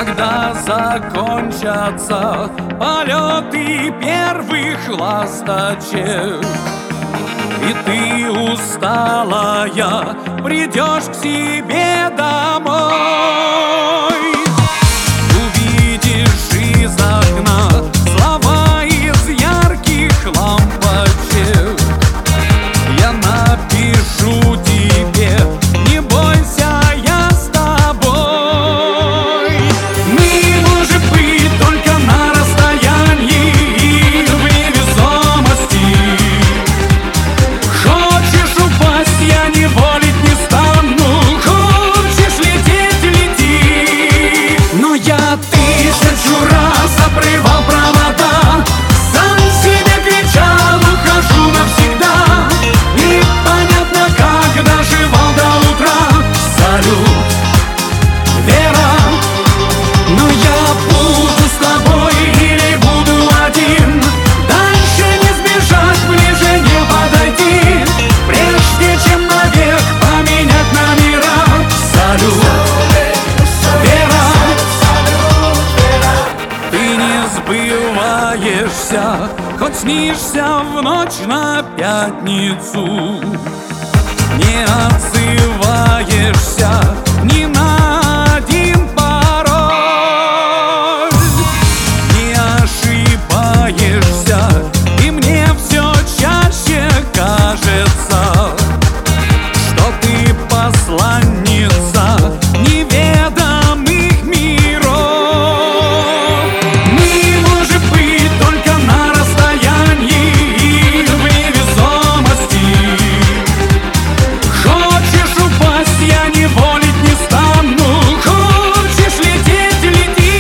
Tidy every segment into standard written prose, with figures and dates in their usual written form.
когда закончатся полеты первых ласточек, и ты, усталая, придешь к себе домой. Увидишь из окна слова из ярких лампочек. Я напишу тебе: не бойся, я с тобой. Мы, может быть, только на расстоянии и в невесомости. Хочешь упасть, я не волить не стану. Хочешь лететь — лети. Но я тысячу раз обрывал провода, сам себе кричал: ухожу навсегда. Непонятно, как доживал до утра. Салют, Вера. Но я буду с тобой или буду один. Дальше не сбежать, ближе не подойти, прежде чем навек поменять номера. Салют, Вера. Ты не сбываешься, хоть снишься в ночь на пятницу. Не отзываешься ни на один пароль. Не ошибаешься, и мне все чаще кажется, что ты посланница неведомых миров. Мы, может быть, только на расстоянии и в невесомости. Хочешь упасть, я не волить не стану. Хочешь лететь — лети.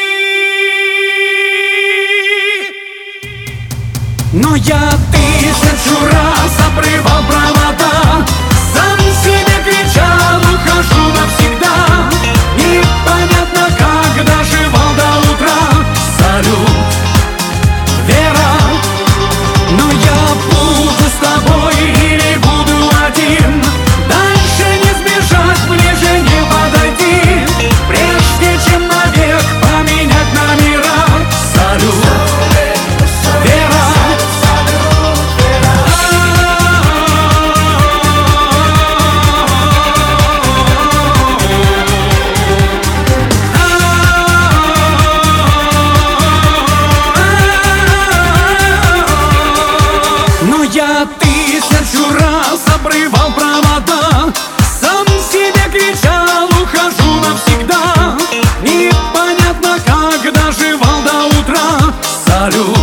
Но я тысячу раз обрывал провода, сам себе кричал: ухожу навсегда. Непонятно, как доживал до утра. Салют, Вера. Но я буду с тобой или буду один. Дальше не сбежать, ближе не подойти, прежде чем навек поменять номера. Салют, Вера. Но я тысячу раз обрывал провода, сам себе кричал: ухожу навсегда. Непонятно, как доживал до утра. Салют.